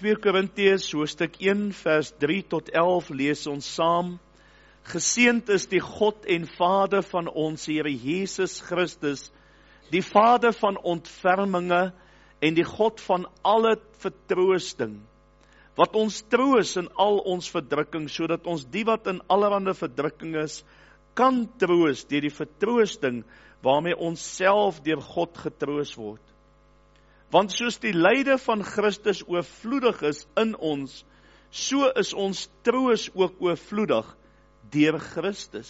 2 Korintiërs hoofstuk 1 vers 3 tot 11 lees ons saam. Geseënd is die God en Vader van ons Here Jesus Christus, die Vader van ontferminge en die God van alle vertroosting, wat ons troos in al ons verdrukking, sodat ons die wat in allerhande verdrukking is, kan troos deur die vertroosting waarmee ons self deur God getroos word. Want soos die lyde van Christus oorvloedig is in ons, so is ons troos ook oorvloedig deur Christus.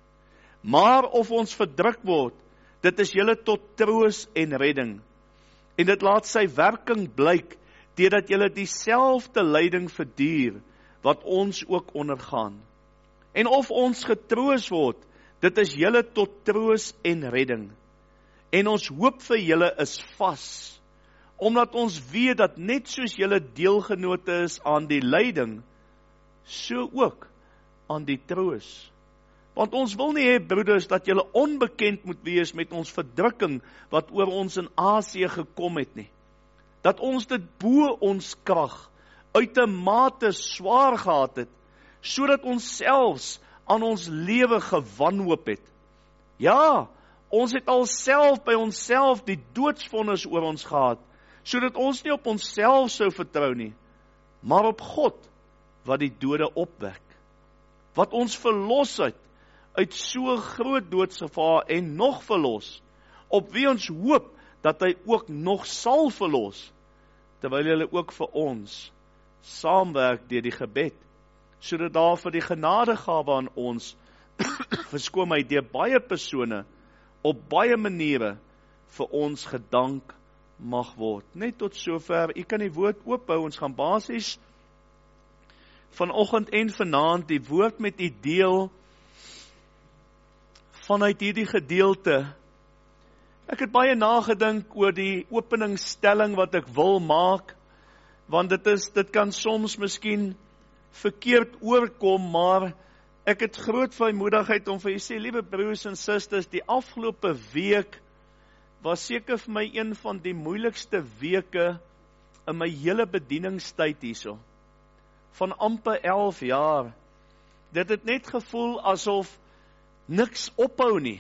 Maar of ons verdruk word, dit is julle tot troos en redding. En dit laat sy werking blyk, deurdat julle dieselfde lyding verduur, wat ons ook ondergaan. En of ons getroos word, dit is julle tot troos en redding. En ons hoop vir julle is vas, omdat ons weet dat net soos julle deelgenote is aan die lyding, so ook aan die troos. Want ons wil nie hê, broeders, dat julle onbekend moet wees met ons verdrukking, wat oor ons in Asië gekom het nie. Dat ons dit bo ons krag, uit 'n mate swaar gehad het, sodat ons selfs aan ons lewe gewanhoop het. Ja, ons het alself by onsself die doodsvonnis oor ons gehad, sodat ons nie op onsself sou vertrou nie, maar op God, wat die dode opwek, wat ons verlos uit so groot doodsgevaar en nog verlos, op wie ons hoop, dat hy ook nog sal verlos, terwyl hy ook vir ons saamwerk deur die gebed, sodat daar vir die genadegawe aan ons, verskoon my, deur baie persone, op baie maniere, vir ons gedank mag word. Net tot sover, u kan die woord oophou, ons gaan basies, vanoggend en vanaand, die woord met u deel, vanuit hierdie gedeelte. Ek het baie nagedink oor die openingsstelling wat ek wil maak, want dit kan soms miskien verkeerd oorkom, maar ek het groot vrymoedigheid om vir u sê, liewe broers en susters, die afgelope week was seker vir my een van die moeilikste weke in my hele bedieningstyd hierso. Van amper 11 jaar. Dit het net gevoel asof niks ophou nie.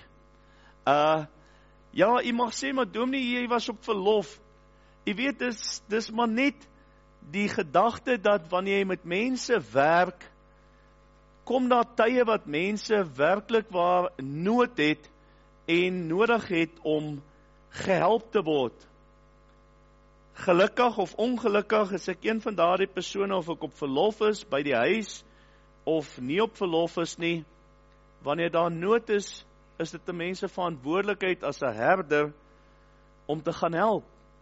Ja, u mag sê, maar dominee, jy was op verlof. U weet, dis maar net die gedagte dat wanneer jy met mense werk, kom daar tye wat mense werklik waar nood het en nodig het om gehelp te word. Gelukkig of ongelukkig is ek een van daardie persone, of ek op verlof is by die huis, of nie op verlof is nie. Wanneer daar nood is dit 'n mens se verantwoordelikheid as 'n herder om te gaan help.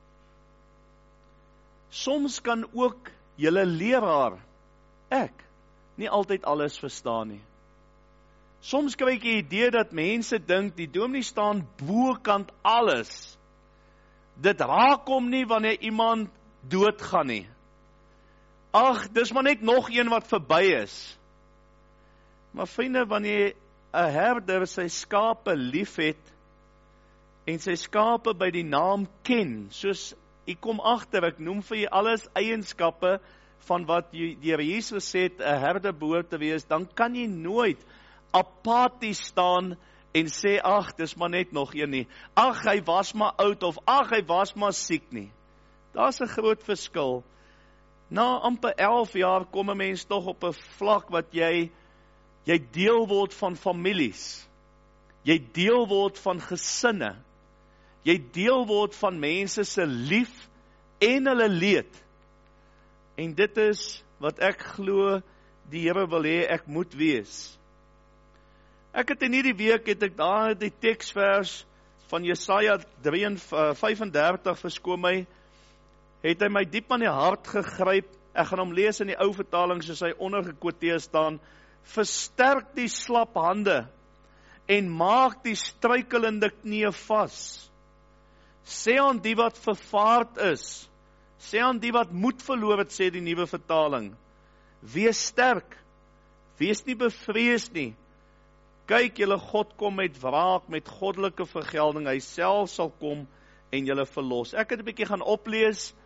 Soms kan ook julle leraar, ek, nie altyd alles verstaan nie. Soms kry ek die idee dat mense dink, die dominee staan bokant alles. Dit raak hom nie wanneer iemand doodgaan nie. Ag, dis maar net nog een wat verby is. Maar vriende, wanneer 'n herder sy skape lief het, en sy skape by die naam ken, soos ek kom agter, ek noem vir jy alles eienskappe van wat die Here Jesus sê, 'n herder behoort te wees, dan kan jy nooit apaties staan en sê, ag, dis maar net nog een nie. Ag, hy was maar oud, of ag, hy was maar siek nie. Daar's 'n groot verskil. Na amper 11 jaar kom 'n mens tog op 'n vlak wat jy deel word van families. Jy deel word van gesinne. Jy deel word van mense se lief en hulle leed. En dit is wat ek glo die Here wil hê ek moet wees. Ek het in hierdie week daar die teksvers van Jesaja 35, verskoon my, het hy my diep aan die hart gegryp. Ek gaan hom lees in die ou vertaling soos hy ondergekwoteer staan. Versterk die slap hande en maak die struikelende knieë vas. Sê aan die wat vervaard is, sê aan die wat moed verloor het, sê die nuwe vertaling, wees sterk, wees nie bevrees nie. Kyk, julle God kom met wraak, met goddelike vergelding, hy self sal kom en julle verlos. Ek het 'n bietjie gaan oplees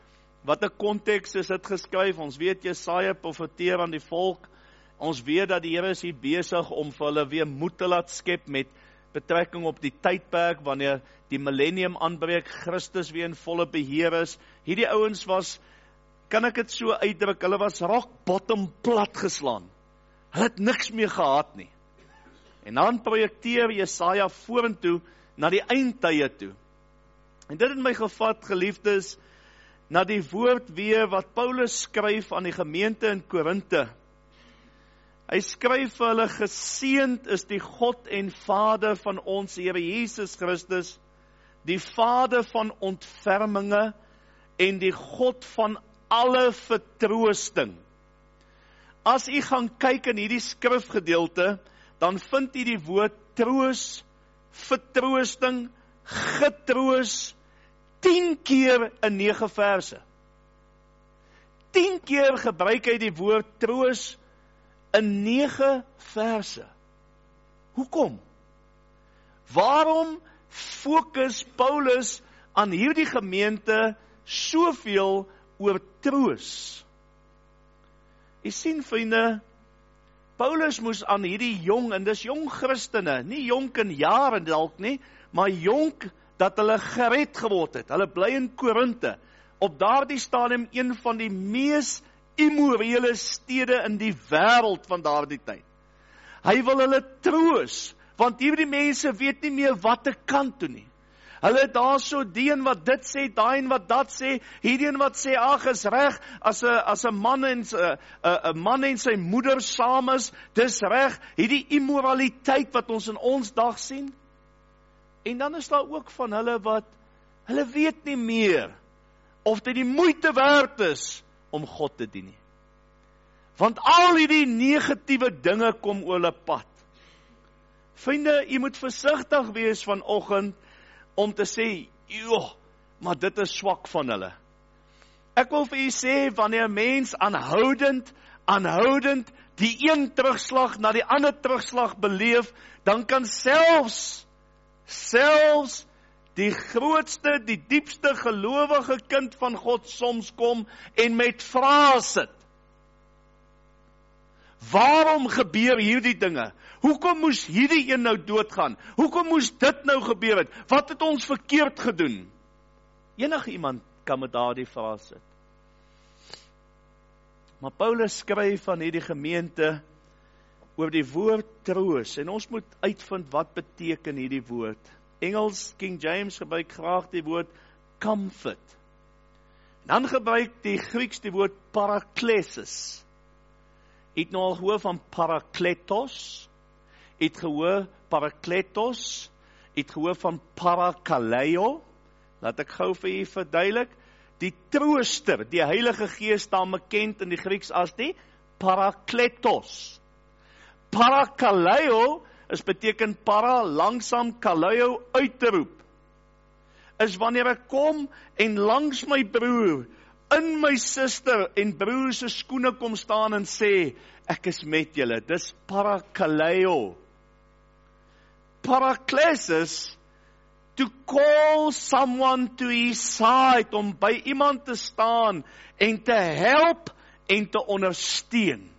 wat 'n konteks is dit geskryf? Ons weet Jesaja profeteer aan die volk. Ons weet dat die Here is hier besig om vir hulle weer moed te laat skep met betrekking op die tydperk wanneer die millennium aanbreek, Christus weer in volle beheer is. Hierdie ouens was, kan ek dit so uitdruk, hulle was rock bottom plat geslaan. Hulle het niks meer gehad nie. En dan projekteer Jesaja vorentoe na die eindtye toe. En dit het my gevat, geliefdes, na die woord weer wat Paulus skryf aan die gemeente in Korinthe. Hy skryf vir hulle, geseënd is die God en Vader van ons Here Jesus Christus, die Vader van ontferminge en die God van alle vertroosting. As u gaan kyk in hierdie skrifgedeelte, dan vind u die woord troos, vertroosting, getroos, 10 keer in 9 verse. 10 keer gebruik hy die woord troos in 9 verse. Hoekom? Waarom fokus Paulus aan hierdie gemeente soveel oor troos? Jy sien, vriende, Paulus moes aan hierdie jong, en dis jong Christene, nie jonk in jare dalk nie, maar jonk dat hulle gered geword het. Hulle bly in Korinthe, op daardie stadium een van die mees immorele stede in die wêreld van daardie tyd. Hy wil hulle troos, want hierdie mense weet nie meer wat te kant toe nie. Hulle het daar so die een wat dit sê, daai een wat dat sê, hierdie een wat sê, ag is reg, as 'n man en sy moeder saam is, dis reg, hierdie immoraliteit wat ons in ons dag sien. En dan is daar ook van hulle wat, hulle weet nie meer, of dit die moeite werd is, om God te dien nie. Want al hierdie negatiewe dinge kom oor hulle pad. Vriende, jy moet versigtig wees vanoggend, om te sê, joh, maar dit is swak van hulle. Ek wil vir u sê, wanneer 'n mens aanhoudend, die een terugslag na die ander terugslag beleef, dan kan selfs die grootste, die diepste gelowige kind van God soms kom en met vrae sit. Waarom gebeur hierdie dinge? Hoekom moes hierdie een nou doodgaan? Hoekom moes dit nou gebeur het? Wat het ons verkeerd gedoen? Enige iemand kan met daardie vrae sit. Maar Paulus skryf aan hierdie gemeente oor die woord troos, en ons moet uitvind wat beteken hierdie woord. Engels, King James gebruik graag die woord comfort. Dan gebruik die Grieks die woord paraklesis. Jy het nou al gehoor van parakletos, jy het gehoor parakletos, jy het gehoor van parakaleo, laat ek gou vir u verduidelik, die trooster, die Heilige Gees staan bekend in die Grieks as die parakletos. Parakaleo is beteken para, langsam, kaleo, uit te roep. Is wanneer ek kom en langs my broer, in my suster en broer se skoene kom staan en sê, ek is met julle. Dis parakaleo. Paraklesis, to call someone to his side, om by iemand te staan en te help en te ondersteun.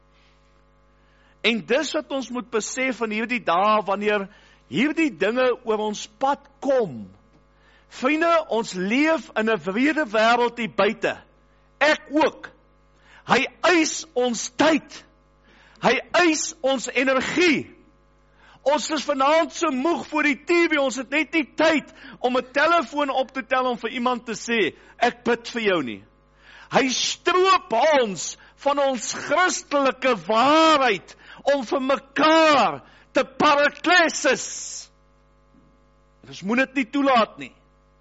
En dis wat ons moet besef in hierdie dae, wanneer hierdie dinge oor ons pad kom. Vriende, ons leef in 'n wrede wêreld hier buite. Ek ook. Hy eis ons tyd. Hy eis ons energie. Ons is vanaand so moeg voor die TV, ons het net nie tyd om 'n telefoon op te tel om vir iemand te sê, ek bid vir jou nie. Hy stroop ons van ons Christelike waarheid om vir mekaar te paraklesis. Ons moet dit nie toelaat nie.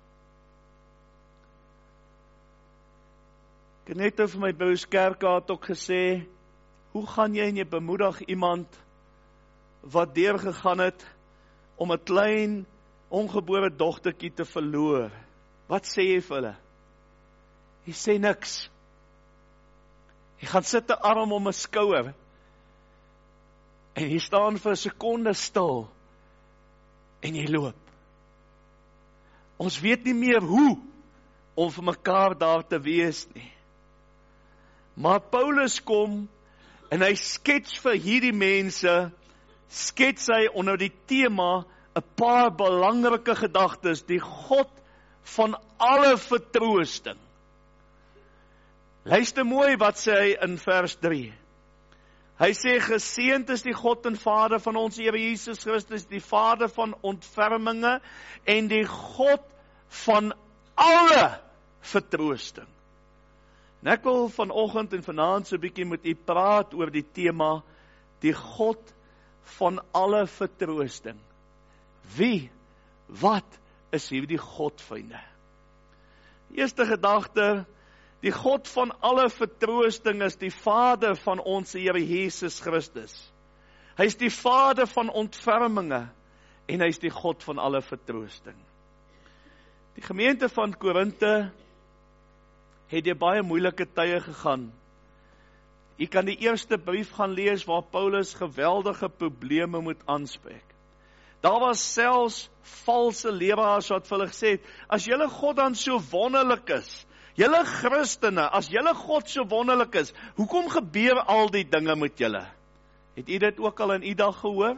Ek het net vir my broers Kerkaat ook gesê, hoe gaan jy en jy bemoedig iemand wat deurgegaan het om 'n klein ongebore dogtertjie te verloor? Wat sê jy vir hulle? Jy sê niks. Jy gaan sit 'n arm om 'n skouer en jy staan vir 'n sekonde stil en jy loop. Ons weet nie meer hoe om vir mekaar daar te wees nie. Maar Paulus kom en hy skets vir hierdie mense, skets hy onder die tema 'n paar belangrike gedagtes, die God van alle vertroosting. Luister mooi wat sê hy in vers 3. Hy sê, geseënd is die God en Vader van ons Here Jesus Christus, die Vader van ontferminge en die God van alle vertroosting. En ek wil vanoggend en vanaand so 'n bietjie met u praat oor die tema, die God van alle vertroosting. Wie, wat is hierdie God, vriende? Eerste gedagte, die God van alle vertroosting is die Vader van ons Here Jesus Christus. Hy is die Vader van ontferminge en hy is die God van alle vertroosting. Die gemeente van Korinthe het deur baie moeilike tye gegaan. U kan die eerste brief gaan lees waar Paulus geweldige probleme moet aanspreek. Daar was selfs valse leraars wat vir hulle gesê het, as julle God dan so wonderlik is, julle Christene, as julle God so wonderlik is, hoekom gebeur al die dinge met julle? Het u dit ook al in u dag gehoor?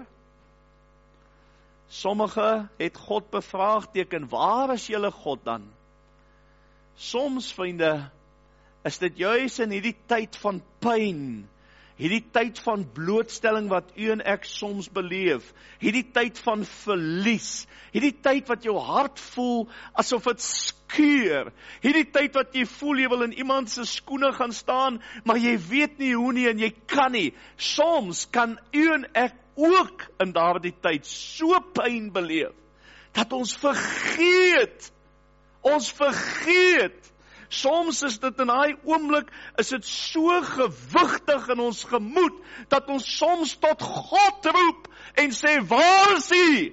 Sommige het God bevraagteken, waar is julle God dan? Soms, vriende, is dit juis in hierdie tyd van pyn, hierdie tyd van blootstelling wat u en ek soms beleef, hierdie tyd van verlies, hierdie tyd wat jou hart voel asof het skeur, hierdie tyd wat jy voel jy wil in iemand se skoene gaan staan, maar jy weet nie hoe nie en jy kan nie. Soms kan u en ek ook in daardie tyd so pyn beleef, dat ons vergeet, soms is dit in daai oomblik, is dit so gewigtig in ons gemoed, dat ons soms tot God roep, en sê, waar is U?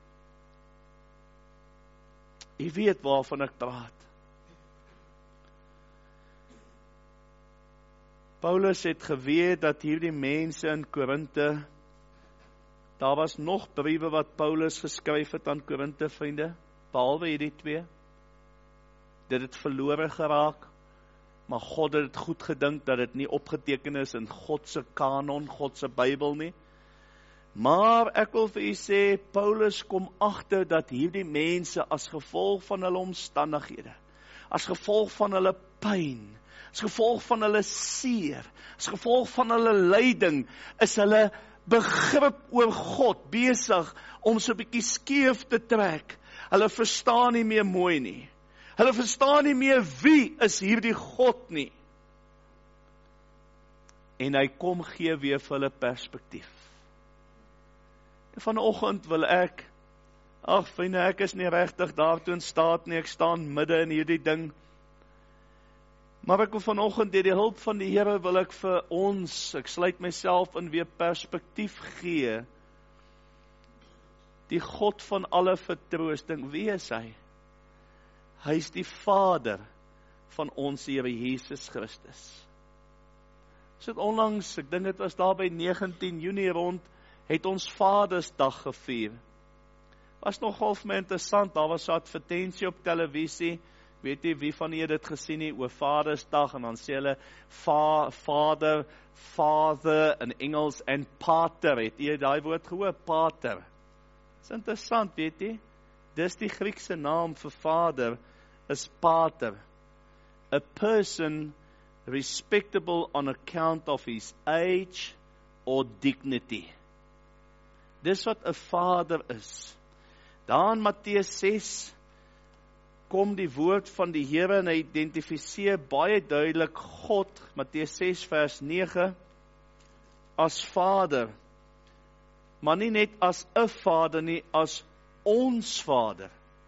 U weet waarvan ek praat. Paulus het geweet dat hierdie mense in Korinthe, daar was nog briewe wat Paulus geskryf het aan Korinthe, vriende, behalwe hierdie twee. Dit het verlore geraak, maar God het dit goed gedink dat dit nie opgeteken is in God se kanon, God se Bybel nie. Maar ek wil vir u sê, Paulus kom agter dat hierdie mense as gevolg van hulle omstandighede, as gevolg van hulle pyn, as gevolg van hulle seer, as gevolg van hulle lyding, is hulle begrip oor God besig om so 'n bietjie skeef te trek. Hulle verstaan nie meer mooi nie. Hulle verstaan nie meer wie is hierdie God nie. En hy kom gee weer vir hulle perspektief. Vanoggend wil ek, vriende, ek is nie regtig daartoe in staat nie, ek staan midde in hierdie ding. Maar ek wil vanoggend deur die hulp van die Here wil ek vir ons, ek sluit myself in, weer perspektief gee. Die God van alle vertroosting, wie is hy? Hy is die Vader van ons Here Jesus Christus. So onlangs, ek dink dit was daar by 19 Junie rond, het ons Vadersdag gevier. Was nogal vir my interessant, daar was so 'n advertensie op televisie, weet jy wie van julle dit gesien het, oor Vadersdag, en dan sê hulle, Father in Engels, en Pater, het jy daai woord gehoor, Pater. Dis interessant, weet jy, dis die Griekse naam vir Vader, is Pater. A person respectable on account of his age or dignity. Dis wat 'n vader is. Daar in Matteus 6 kom die woord van die Here en hy identifiseer baie duidelik God, Matteus 6 vers 9, as Vader. Maar nie net as 'n Vader nie, as ons Vader.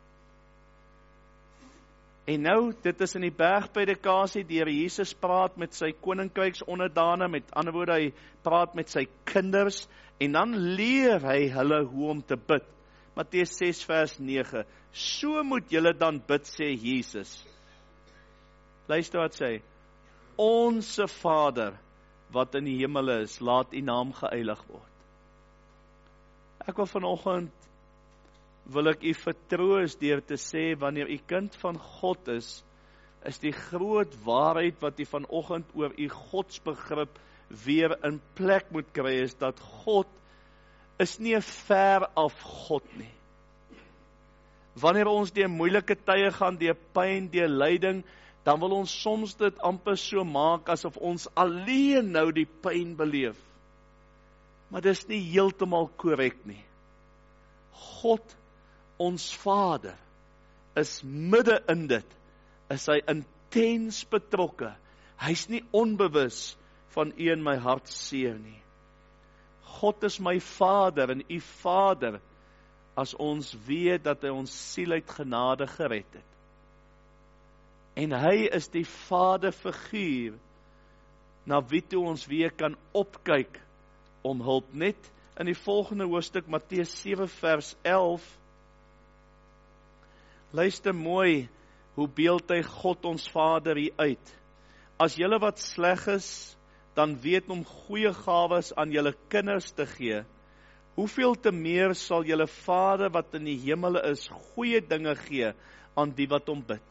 En nou, dit is in die bergpredikasie, die Here Jesus praat met sy koninkryksonderdane, met ander woorde, hy praat met sy kinders, en dan leer hy hulle hoe om te bid. Matteus 6 vers 9, so moet julle dan bid, sê Jesus. Luister wat sê, Onse Vader, wat in die hemel is, laat u naam geheilig word. Ek wil vanoggend, wil ek u vertroos deur te sê, wanneer u kind van God is, is die groot waarheid wat jy vanoggend oor u godsbegrip weer in plek moet kry, is dat God is nie 'n ver af God nie. Wanneer ons deur moeilike tye gaan, deur pyn, deur lyding, dan wil ons soms dit amper so maak asof ons alleen nou die pyn beleef. Maar dis nie heeltemal korrek nie. God, ons Vader, is midde in dit, is hy intens betrokke. Hy's nie onbewus van u in my hart seer nie. God is my Vader en u Vader, as ons weet dat hy ons siel uit genade gered het. En hy is die Vaderfiguur, na wie toe ons weer kan opkyk om hulp. Net in die volgende hoofstuk, Matteus 7 vers 11, luister mooi, hoe beeld hy God ons Vader hier uit. As julle wat sleg is, dan weet om goeie gawes aan julle kinders te gee, hoeveel te meer sal julle Vader wat in die hemele is, goeie dinge gee aan die wat hom bid.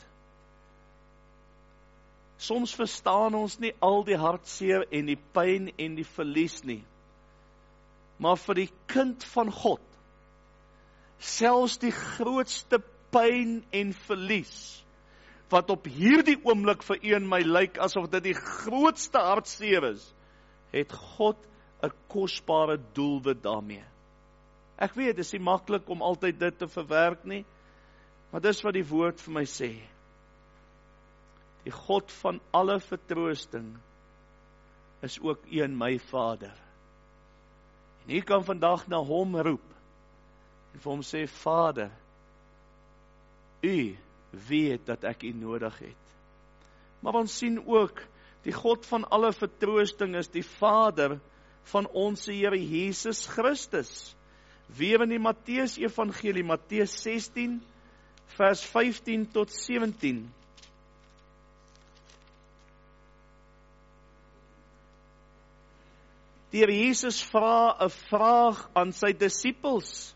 Soms verstaan ons nie al die hartseer en die pyn en die verlies nie. Maar vir die kind van God, selfs die grootste pyn en verlies, wat op hierdie oomblik vir u en my lyk asof dit die grootste hartseer is, het God 'n kosbare doelwit daarmee. Ek weet, dit is nie maklik om altyd dit te verwerk nie, maar dis wat die woord vir my sê. Die God van alle vertroosting is ook u en my Vader. En u kan vandag na hom roep en vir hom sê, Vader, u weet dat ek u nodig het. Maar ons sien ook, die God van alle vertroosting is die Vader van ons Here Jesus Christus. Weer in die Matteus Evangelie, Matteus 16, vers 15 tot 17. Die Here Jesus vra 'n vraag aan sy disippels.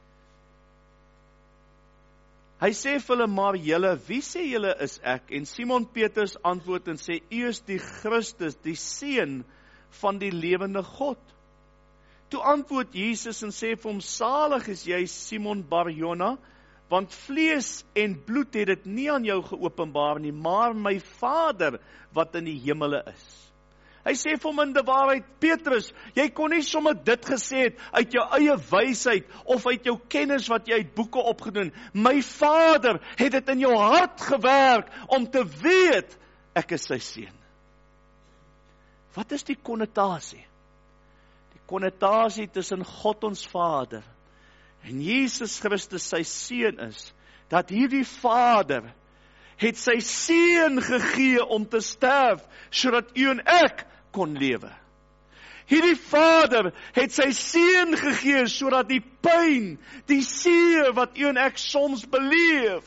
Hy sê vir hulle, maar julle, wie sê julle is ek? En Simon Petrus antwoord en sê, u is die Christus, die Seun van die lewende God. Toe antwoord Jesus en sê vir hom, salig is jy, Simon Bar-Jona, want vlees en bloed het dit nie aan jou geopenbaar nie, maar my Vader wat in die hemele is. Hy sê vir hom in die waarheid, Petrus, jy kon nie sommer dit gesê het uit jou eie wysheid of uit jou kennis wat jy uit boeke opgedoen. My Vader het dit in jou hart gewerk om te weet, ek is sy seun. Wat is die konnotasie? Die konnotasie tussen God ons Vader en Jesus Christus sy seun is, dat hierdie Vader het sy seun gegee om te sterf, sodat u en ek kon lewe. Hierdie Vader het sy seun gegee, sodat die pyn, die seer wat u en ek soms beleef,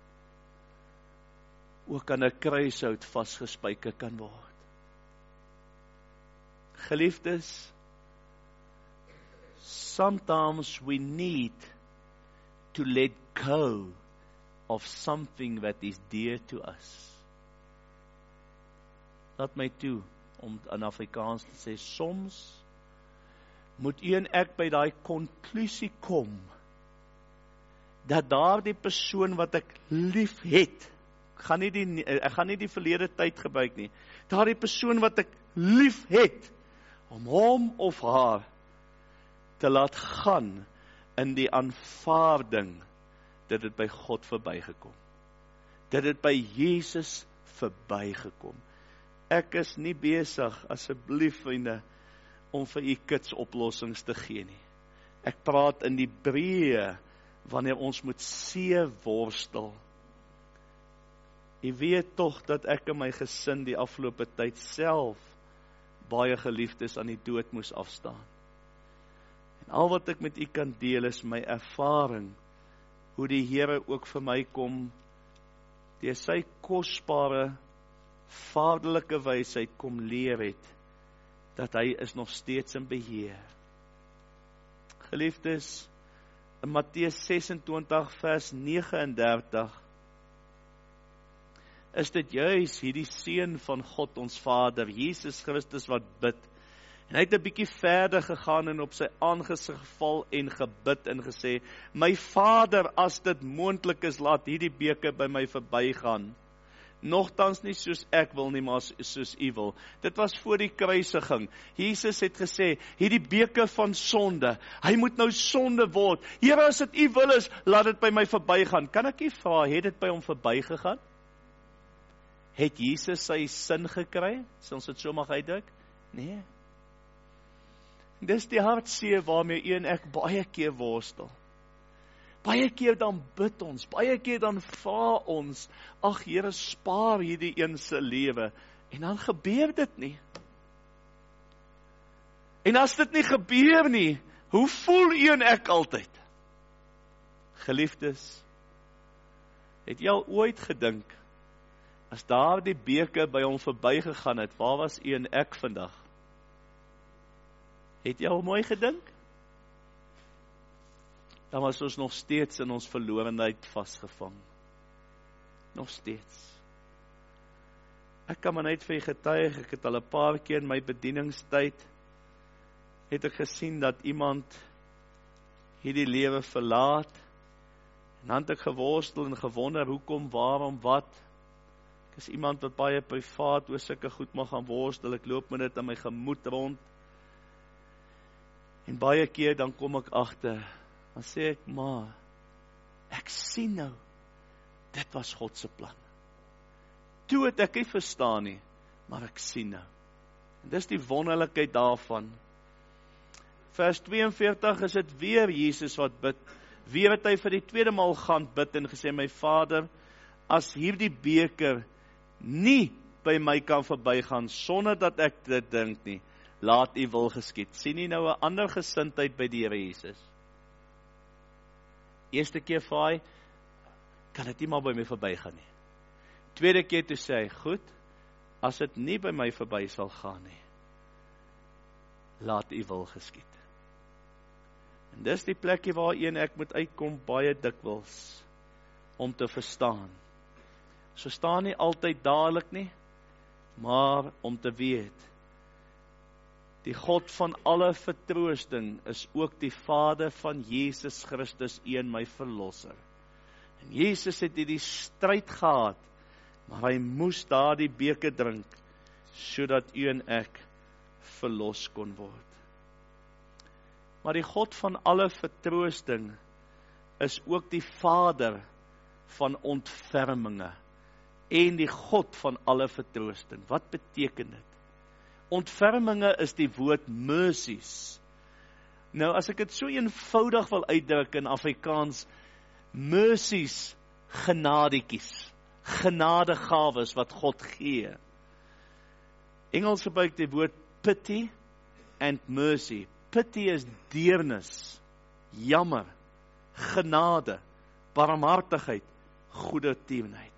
ook aan 'n kruishout vasgespijker kan word. Geliefdes, sometimes we need to let go of something that is dear to us. Laat my toe om in Afrikaans te sê, soms moet u en ek by daai konklusie kom, dat daardie persoon wat ek lief het, ek gaan nie die verlede tyd gebruik nie, daardie persoon wat ek lief het, om hom of haar te laat gaan in die aanvaarding, dat dit by God verbygekom, dat dit by Jesus verbygekom. Ek is nie besig, asseblief vriende, om vir u kids oplossings te gee nie. Ek praat in die breë, wanneer ons moet see worstel. U weet tog dat ek en my gesin die afgelope tyd self baie geliefdes aan die dood moes afstaan. En al wat ek met u kan deel is my ervaring, hoe die Here ook vir my kom, deur sy kosbare vaderlike wysheid kom leer het, dat hy is nog steeds in beheer. Geliefdes, in Matteus 26 vers 39, is dit juis hierdie seun van God ons Vader, Jesus Christus wat bid. En hy het 'n bietjie verder gegaan en op sy aangesig geval en gebid en gesê, my Vader, as dit moontlik is, laat hierdie beker by my verbygaan. Nogtans nie soos ek wil nie, maar soos u wil. Dit was voor die kruisiging. Jesus het gesê, hierdie beker van sonde, hy moet nou sonde word. Here, as dit u wil is, laat dit by my verbygaan. Kan ek u vra, het dit by hom verbygegaan? Het Jesus sy sin gekry? As ons dit so mag uitdruk? Nee. Dis die hartseer waarmee u en ek baie keer worstel. Baie keer dan bid ons, baie keer dan vra ons, ag Here, spaar hierdie een se lewe, en dan gebeur dit nie. En as dit nie gebeur nie, hoe voel u en ek altyd? Geliefdes, het jy al ooit gedink, as daar die beker by hom verbygegaan het, waar was u en ek vandag? Het jy al mooi gedink? Dan was ons nog steeds in ons verlorenheid vasgevang. Nog steeds. Ek kan maar net vir getuig, ek het al 'n paar keer in my bedieningstyd, het ek gesien dat iemand hierdie lewe verlaat, en dan het ek geworstel en gewonder, hoekom, waarom, wat. Ek is iemand wat baie privaat oor sulke goed mag gaan worstel, ek loop met dit in my gemoed rond, en baie keer dan kom ek agter, dan sê ek, maar, ek sien nou, dit was God se plan. Toe het ek nie verstaan nie, maar ek sien nou. En dis die wonderlikheid daarvan. Vers 42 is dit weer Jesus wat bid. Weer het hy vir die tweede maal gaan bid en gesê, my Vader, as hierdie beker nie by my kan verbygaan, sonder dat ek dit dink nie, laat u wil geskied. Sien jy nou 'n ander gesindheid by die Here Jesus? Eerste keer vra hy, kan dit nie maar by my verbygaan nie. Tweede keer toe sê hy, goed, as dit nie by my verby sal gaan nie, laat u wil geskied. En dis die plekkie waar een ek moet uitkom baie dikwels, om te verstaan. So staan nie altyd dadelik nie, maar om te weet, die God van alle vertroosting is ook die Vader van Jesus Christus, een my verlosser. En Jesus het hierdie stryd gehad, maar hy moes daardie beker drink, sodat u en ek verlos kon word. Maar die God van alle vertroosting is ook die Vader van ontferminge en die God van alle vertroosting. Wat beteken dit? Ontferminge is die woord mercies. Nou, as ek dit so eenvoudig wil uitdruk in Afrikaans, mercies, genadetjies, genadegawes wat God gee. Engels gebruik die woord pity and mercy. Pity is deernis, jammer, genade, barmhartigheid, goedertierenheid.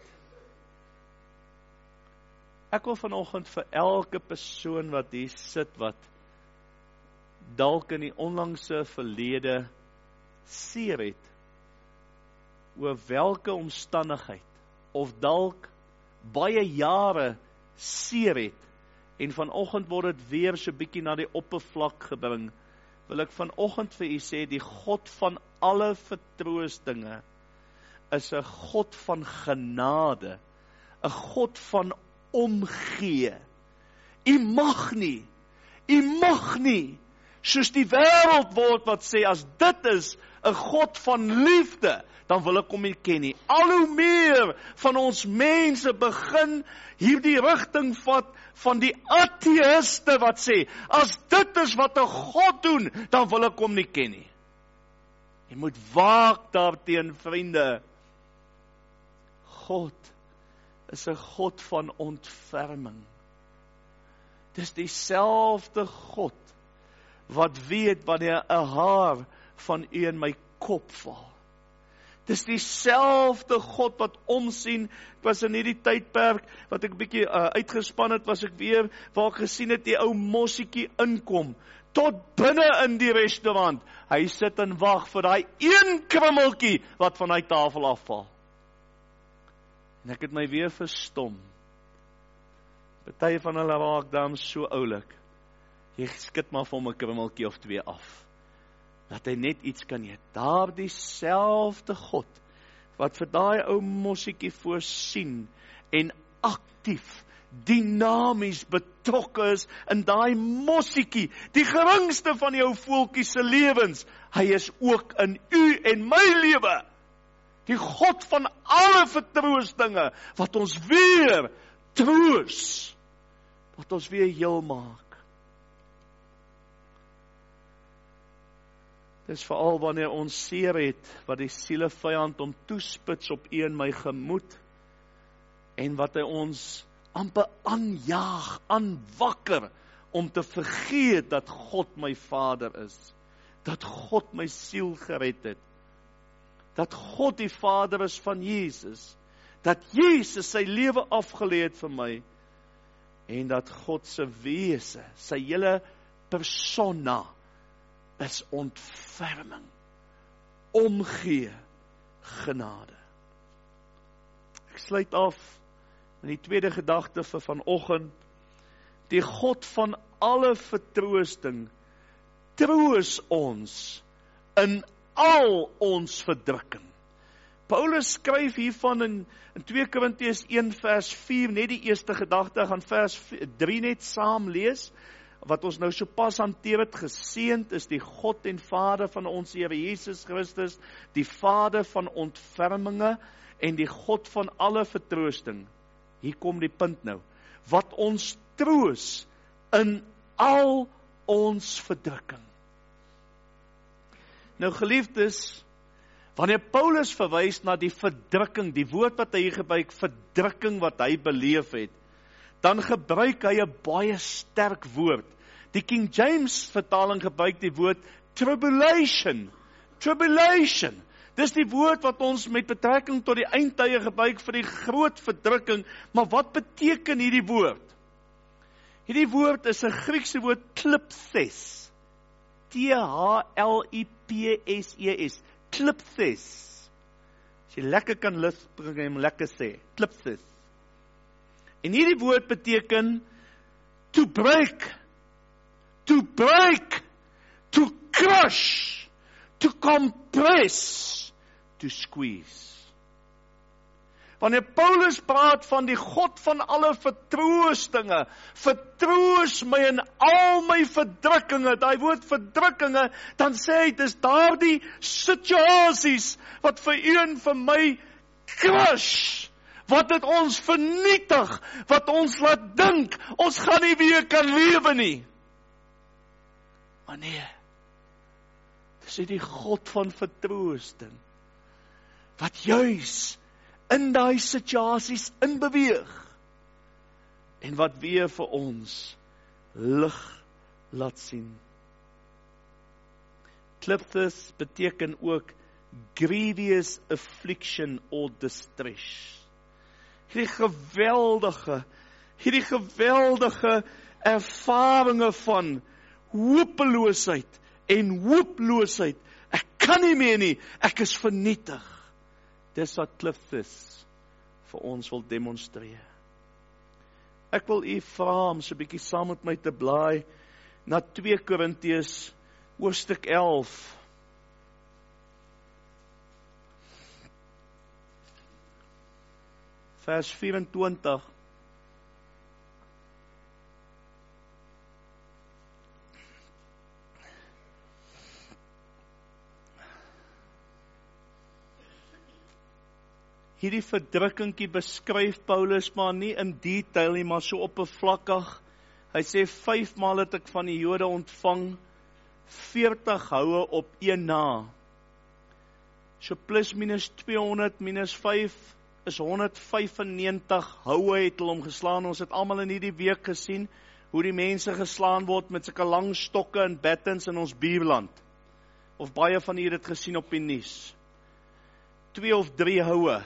Ek wil vanoggend vir elke persoon wat hier sit, wat dalk in die onlangse verlede seer het, oor welke omstandigheid, of dalk baie jare seer het, en vanoggend word dit weer so bietjie na die oppervlak gebring, wil ek vanoggend vir u sê, die God van alle vertroostinge is 'n God van genade, 'n God van omgee. U mag nie, soos die wêreld word wat sê, as dit is 'n God van liefde, dan wil ek hom nie ken nie. Al hoe meer van ons mense begin hierdie rigting vat van die ateïste wat sê, as dit is wat 'n God doen, dan wil ek hom nie ken nie. Jy moet waak daarteen, vriende. God is 'n God van ontferming. Dis dieselfde God wat weet wanneer 'n haar van u in my kop val. Dis dieselfde God wat omsien. Ek was in hierdie tydperk wat ek bietjie uitgespan het, was ek weer waar ek gesien het die ou mossietjie inkom tot binne in die restaurant. Hy sit en wag vir daai een krummeltjie wat van hy tafel afval. En ek het my weer verstom. Party van hulle raak dan so oulik. Jy skit maar vir hom 'n krummeltjie of twee af. Dat hy net iets kan eet. Daardie selfde God, wat vir daai ou mossiekie voorsien, en aktief, dinamies betrokke is in daai mossiekie, die geringste van jou voeltjie se lewens, hy is ook in u en my lewe. Die God van alle vertroostinge, wat ons weer troos, wat ons weer heel maak. Dis veral wanneer ons seer het, wat die sielevyand om toespits op u en my gemoed, en wat hy ons amper aanjaag, aanwakker, om te vergeet dat God my Vader is, dat God my siel gered het, dat God die Vader is van Jesus, dat Jesus sy lewe afgelê het vir my, en dat God se wese, sy hele persona, is ontferming, omgee, genade. Ek sluit af met die tweede gedagte vir vanoggend. Die God van alle vertroosting troos ons in al ons verdrukking. Paulus skryf hiervan in 2 Korintiërs 1 vers 4, net die eerste gedagte, gaan vers 3 net saam lees, wat ons nou so pas hanteer het. Geseënd is die God en Vader van ons Here Jesus Christus, die Vader van ontferminge en die God van alle vertroosting. Hier kom die punt nou, wat ons troos in al ons verdrukking. Nou geliefdes, wanneer Paulus verwys na die verdrukking, die woord wat hy gebruik, verdrukking wat hy beleef het, dan gebruik hy 'n baie sterk woord. Die King James vertaling gebruik die woord tribulation. Tribulation. Dis die woord wat ons met betrekking tot die eindtye gebruik vir die groot verdrukking, maar wat beteken hierdie woord? Hierdie woord is 'n Griekse woord klipses. T-H-L-I-P-S-E-S. Klipses. As jy lekker kan lisp, kan jy hom lekker sê. Klipses. En hierdie woord beteken to break, to break, to crush, to compress, to squeeze. Wanneer Paulus praat van die God van alle vertroostinge, vertroos my in al my verdrukkinge, daai woord verdrukkinge, dan sê hy, dis daardie situasies, wat vir u en vir my crush, wat het ons vernietig, wat ons laat dink, ons gaan nie weer kan lewe nie. Maar nee, dis die God van vertroosting, wat juis in daai situasies inbeweeg, en wat weer vir ons lig laat sien. Kliptes beteken ook grievous affliction or distress. Hierdie geweldige ervaringe van hopeloosheid en hooploosheid. Ek kan nie meer nie, ek is vernietig. Dis wat kliptes vir ons wil demonstreer. Ek wil u vra om so 'n bietjie saam met my te blaai na 2 Korintiërs hoofstuk 11. Vers 24. Hierdie verdrukkingkie beskryf Paulus maar nie in detail nie, maar so oppervlakkig. Hy sê 5 maal het ek van die Jode ontvang, 40 houe op een na. So plus minus 200 minus 5 is 195 houe het hulle hom geslaan. Ons het almal in hierdie week gesien hoe die mense geslaan word met sulke lang stokke en battens in ons buurland. Of baie van julle het gesien op die nuus. 2 of 3 houe,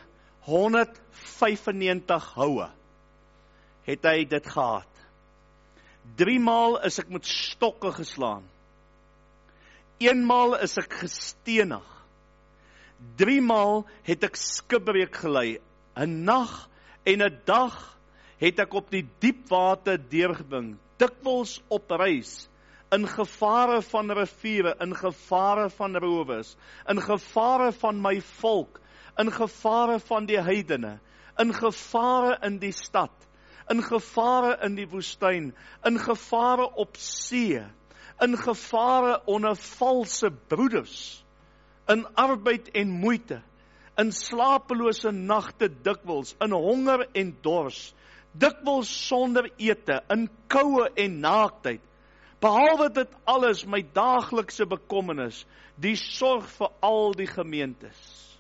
195 houe het hy dit gehad. 3 maal is ek met stokke geslaan. 1 maal is ek gestenig. 3 maal het ek skibreek gelei. 'n nag en 'n dag het ek op die diep water deurgebring, dikwels op reis, in gevare van riviere, in gevare van rowers, in gevare van my volk, in gevare van die heidene, in gevare in die stad, in gevare in die woestyn, in gevare op see, in gevare onder valse broeders, in arbeid en moeite, in slapelose nagte dikwels, in honger en dors, dikwels sonder ete, in koue en naaktheid, behalwe dit alles my daaglikse bekommernis, die sorg vir al die gemeentes.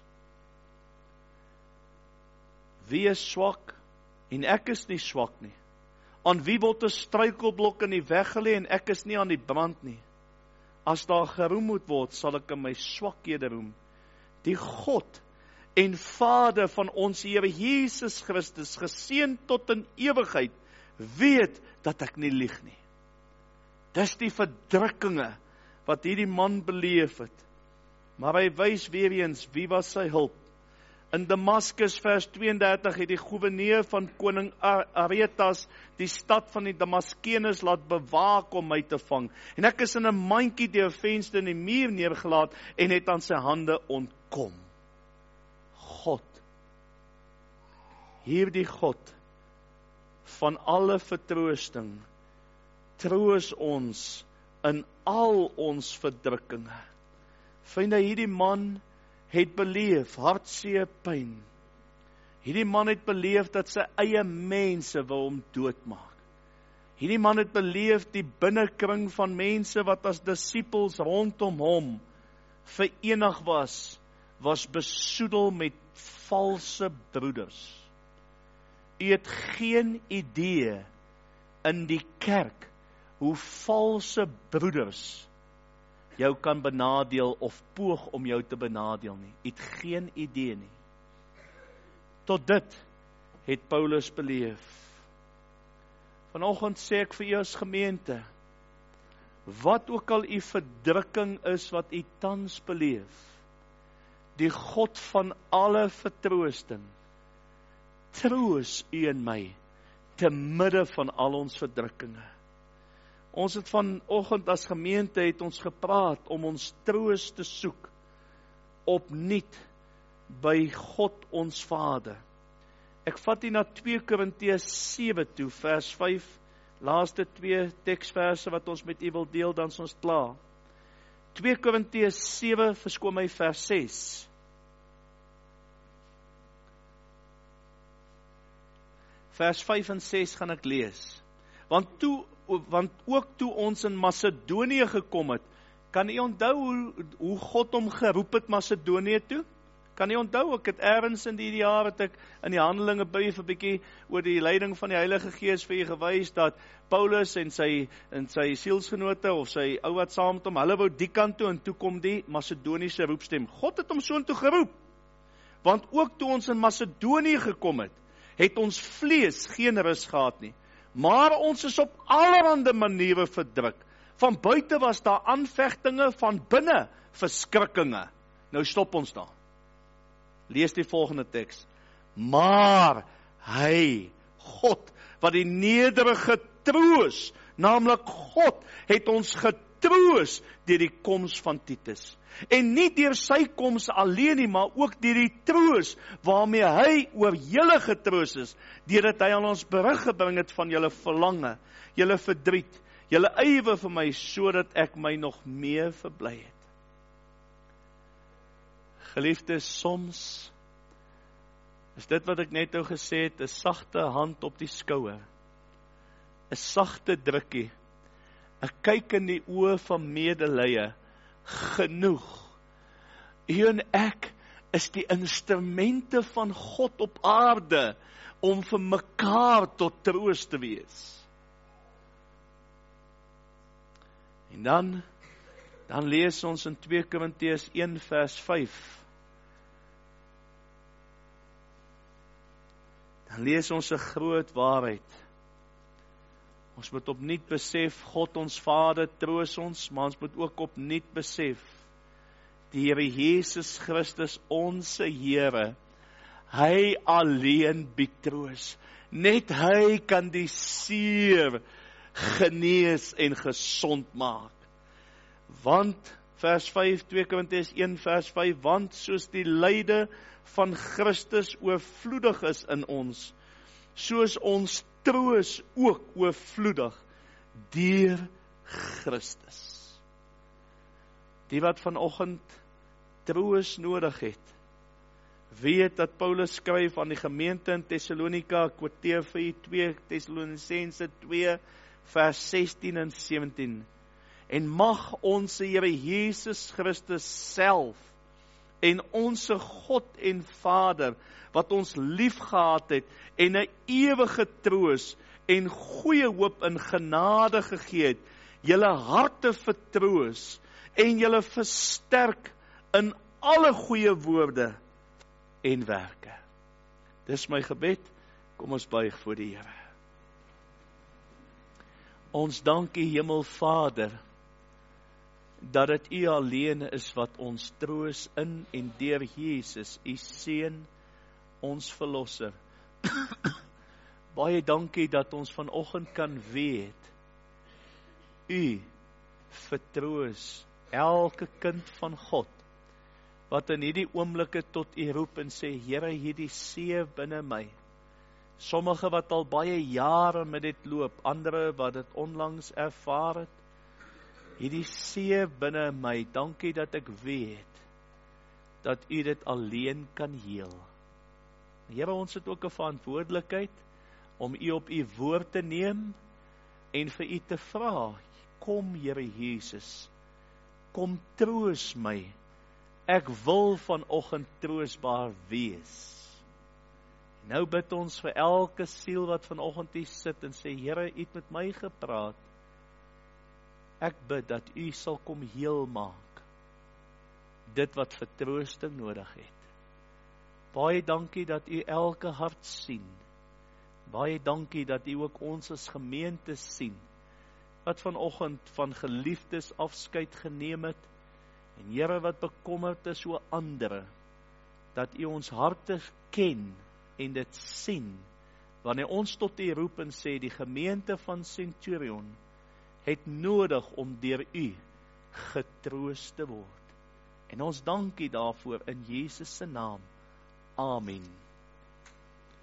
Wie is swak? En ek is nie swak nie. Aan wie word 'n struikelblok in die weg gelê en ek is nie aan die brand nie. As daar geroem moet word, sal ek in my swakhede roem. Die God en Vader van ons Here Jesus Christus, geseën tot in ewigheid, weet dat ek nie lieg nie. Dis die verdrukkinge wat hierdie man beleef het. Maar hy wys weer eens, wie was sy hulp? In Damaskus vers 32 het die goewerneur van koning Aretas die stad van die Damaskeners laat bewaak om my te vang. En ek is in 'n mandjie deur 'n venster in die muur neergelaat en het aan sy hande ontkom. God, hierdie God van alle vertroosting, troos ons in al ons verdrukkinge. Vriende, hierdie man het beleef hartseer pyn. Hierdie man het beleef dat sy eie mense wil hom doodmaak. Hierdie man het beleef die binnekring van mense wat as disippels rondom hom verenig was besoedel met valse broeders. U het geen idee in die kerk hoe valse broeders jou kan benadeel of poog om jou te benadeel nie. U het geen idee nie. Tot dit het Paulus beleef. Vanoggend sê ek vir u as gemeente, wat ook al u verdrukking is wat u tans beleef, die God van alle vertroosting, troos u en my, te midde van al ons verdrukkinge. Ons het vanoggend as gemeente het ons gepraat om ons troos te soek opnuut by God ons Vader. Ek vat u na 2 Korintiërs 7 toe, vers 5, laaste 2 teksverse wat ons met u wil deel, dan is ons klaar. 2 Korintiërs 7, verskoon my, vers 6. Vers 5 en 6 gaan ek lees. Want ook toe ons in Macedonië gekom het, kan u onthou hoe God hom geroep het Macedonië toe? Kan u onthou, ek het ergens in die jaar het ek in die Handelinge brief 'n bietjie oor die leiding van die Heilige Gees vir u gewys dat Paulus en sy sielsgenote of sy ou wat saam met hom, hulle wou die kant toe en toe kom die Macedoniese roepstem. God het hom soontoe geroep. Want ook toe ons in Macedonië gekom het, het ons vlees geen rus gehad nie. Maar ons is op allerhande maniere verdruk. Van buite was daar aanvegtinge, van binne verskrikkinge. Nou stop ons daar. Lees die volgende teks. Maar hy, God, wat die nederige troos, naamlik God, het ons getroos deur die koms van Titus. En nie deur sy koms alleen nie, maar ook deur die troos waarmee hy oor julle getroos is, deurdat hy aan ons berig gebring het van julle verlange, julle verdriet, julle ywer vir my, sodat ek my nog meer verbly het. Geliefdes, soms is dit wat ek net nou gesê het, 'n sagte hand op die skouer, 'n sagte drukkie, 'n kyk in die oë van medelee, genoeg. U en ek is die instrumente van God op aarde om vir mekaar tot troos te wees. En dan lees ons in 2 Korintiërs 1 vers 5. Dan lees ons 'n groot waarheid. Ons moet opnuut besef, God ons Vader troos ons, maar ons moet ook opnuut besef, die Here Jesus Christus, ons Here, Hy alleen bied troos. Net hy kan die seer genees en gesond maak. Want, vers 5, 2 Korintiërs 1 vers 5, want soos die lyde van Christus oorvloedig is in ons, soos ons troos ook oorvloedig deur Christus. Die wat vanoggend troos nodig het, weet dat Paulus skryf aan die gemeente in Thessalonika, ek quoteer vir u 2 Tessalonisense 2 vers 16 en 17. En mag ons Here Jesus Christus self en ons God en Vader, wat ons lief gehad het en 'n ewige troos en goeie hoop in genade gegee het, julle harte vertroos en julle versterk in alle goeie woorde en werke. Dis my gebed, kom ons buig voor die Here. Ons dank U Hemelvader, dat dit U alleen is wat ons troos in en deur Jesus, U Seun, ons Verlosser. Baie dankie dat ons vanoggend kan weet, U vertroos elke kind van God, wat in hierdie oomblikke tot U roep en sê, Here, hierdie see binne my. Sommige wat al baie jare met dit loop, ander wat dit onlangs ervaar het, hierdie see binne my, dankie dat ek weet, dat U dit alleen kan heel. Here, ons het ook 'n verantwoordelikheid, om U op U woord te neem, en vir U te vra, kom Here Jesus, kom troos my, ek wil vanoggend troosbaar wees. Nou bid ons vir elke siel wat vanoggend hier sit en sê, Here, U het met my gepraat. Ek bid dat U sal kom heel maak, dit wat vertroosting nodig het. Baie dankie dat U elke hart sien. Baie dankie dat U ook ons as gemeente sien, wat vanoggend van geliefdes afskeid geneem het, en Here wat bekommerd is oor ander, dat U ons harte ken en dit sien, wanneer ons tot U roep en sê, die gemeente van Centurion het nodig om deur U getroos te word. En ons dankie daarvoor in Jesus se naam. Amen.